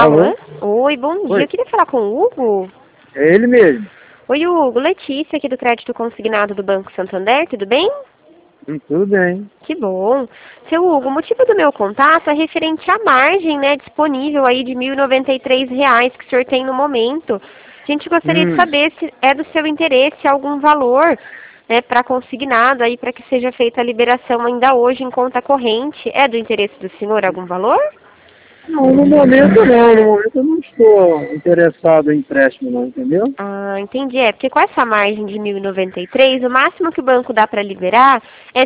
Alô? Alô? Oi, bom dia. Oi, Eu queria falar com o Hugo. é ele mesmo. Oi, Hugo. Letícia, aqui do Crédito Consignado do Banco Santander, tudo bem? Tudo bem. Que bom. Seu Hugo, o motivo do meu contato é referente à margem, né, disponível aí de R$ 1.093 que o senhor tem no momento. A gente gostaria de Hum, saber se é do seu interesse algum valor, né, para consignado aí, para que seja feita a liberação ainda hoje em conta corrente. É do interesse do senhor algum valor? não, no momento não. No momento eu não estou interessado em empréstimo não, entendeu? Ah, entendi. É, porque com essa margem de 1.093, o máximo que o banco dá para liberar é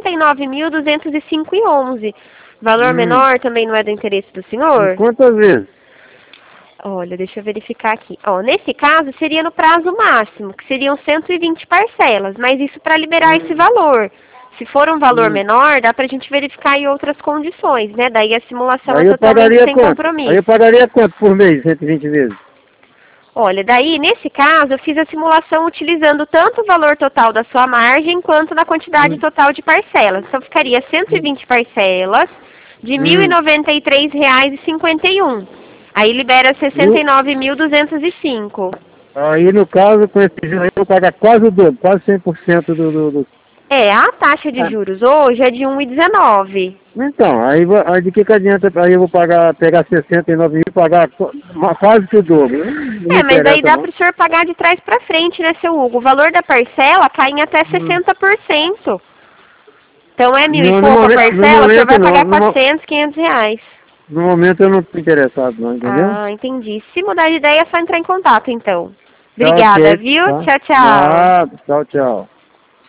69.205,11. Valor Hum, menor também não é do interesse do em senhor? quantas vezes? Olha, deixa eu verificar aqui. Ó, nesse caso seria no prazo máximo, que seriam 120 parcelas, mas isso para liberar esse Hum, valor. Se for um valor hum. menor, dá para a gente verificar em outras condições, né? Daí a simulação é Aí eu totalmente pagaria sem quanto? Aí eu compromisso. pagaria quanto por mês, 120 vezes? Olha, daí, nesse caso, eu fiz a simulação utilizando tanto o valor total da sua margem quanto na quantidade Hum, total de parcelas. Então, ficaria hum, 120 parcelas de R$ hum. 1.093,51. Aí libera E o- 69.205. Aí no caso, com esse juros aí, eu vou pagar quase o dobro, quase 100% do... É, a taxa de Ah, juros hoje é de 1,19. então, aí de que adianta? Aí eu vou pegar 69 mil e pagar quase que o dobro. Não me É, mas daí interessa dá para não. o senhor pagar de trás para frente, né, seu Hugo? O valor da parcela cai em até Hum. 60%. Então é mil e Não, pouco a no parcela, o senhor momento vai não. pagar 400, 500 reais. No momento eu não estou interessado não, entendeu? Ah, entendi. Se mudar de ideia, é só entrar em contato, então. Tá Obrigada, ok, viu? tá? Tchau, tchau. Nada, tchau, tchau.